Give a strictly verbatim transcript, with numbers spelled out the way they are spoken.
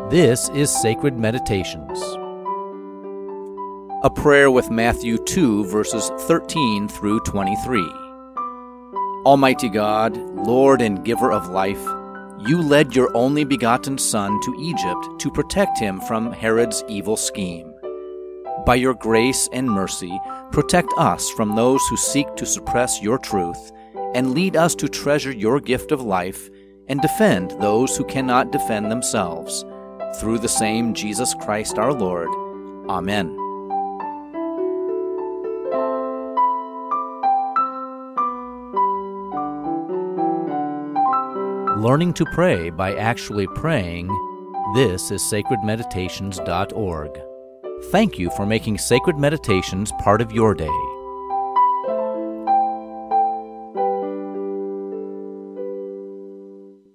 This is Sacred Meditations. A prayer with Matthew two, verses thirteen through twenty-three. Almighty God, Lord and giver of life, you led your only begotten Son to Egypt to protect him from Herod's evil scheme. By your grace and mercy, protect us from those who seek to suppress your truth, and lead us to treasure your gift of life and defend those who cannot defend themselves. Through the same Jesus Christ our Lord. Amen. Learning to pray by actually praying. This is sacred meditations dot org. Thank you for making Sacred Meditations part of your day.